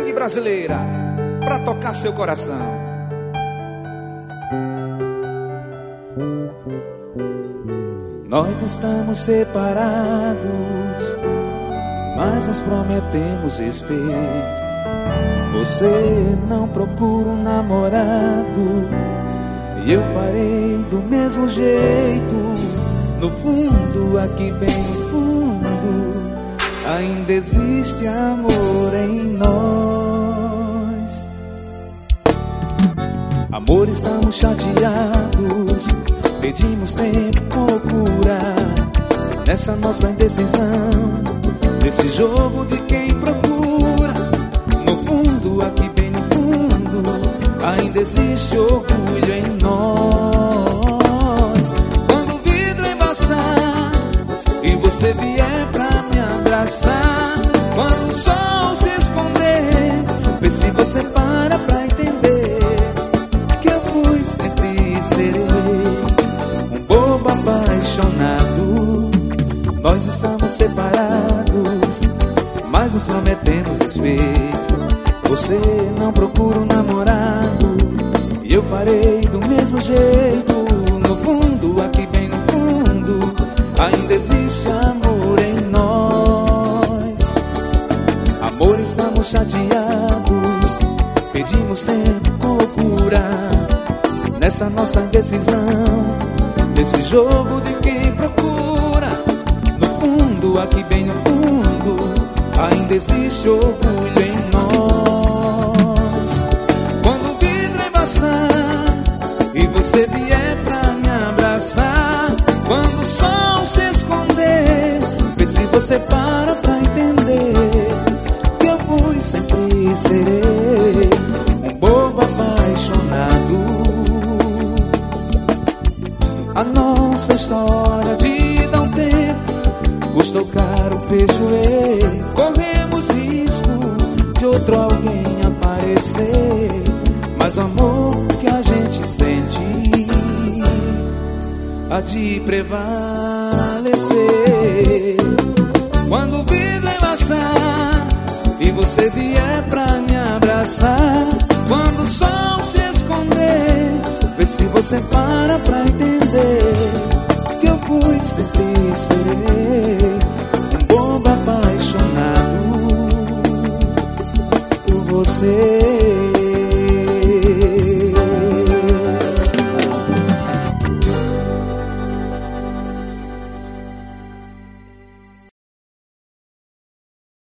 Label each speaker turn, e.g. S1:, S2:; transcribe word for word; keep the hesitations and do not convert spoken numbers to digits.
S1: merengue brasileira pra tocar seu coração.
S2: Nós estamos separados, mas nos prometemos respeito. Você não procura um namorado e eu farei do mesmo jeito. No fundo, aqui bem no fundo, ainda existe amor em nós. Amor, estamos chateados, pedimos tempo com loucura nessa nossa indecisão, nesse jogo de quem procura. No fundo, aqui bem no fundo, ainda existe orgulho em nós. Quando o vidro embaçar e você vier pra me abraçar, quando o sol se esconder, vê se você para pra entender que eu fui, sempre serei um bobo apaixonado. Nós estamos separados, mas nos prometemos respeito. Você não procura um namorado e eu farei do mesmo jeito. No fundo, aqui bem no fundo, ainda existe amor em nós. Amor, estamos chateados, pedimos tempo com loucura nessa nossa indecisão, nesse jogo de quem procura. No fundo, aqui bem no fundo, ainda existe orgulho em nós. Quando o vidro embaçar e você vier pra me abraçar, quando o sol se esconder, vê se você para pra entender que eu fui, sempre serei um bobo apaixonado. A nossa história de dar um tempo custou caro, fez doer. Corremos risco de outro alguém aparecer, mas o amor que a gente sente há de prevalecer. Quando o vidro embaçar e você vier pra me abraçar, quando o sol se esconder, vê se você para pra entender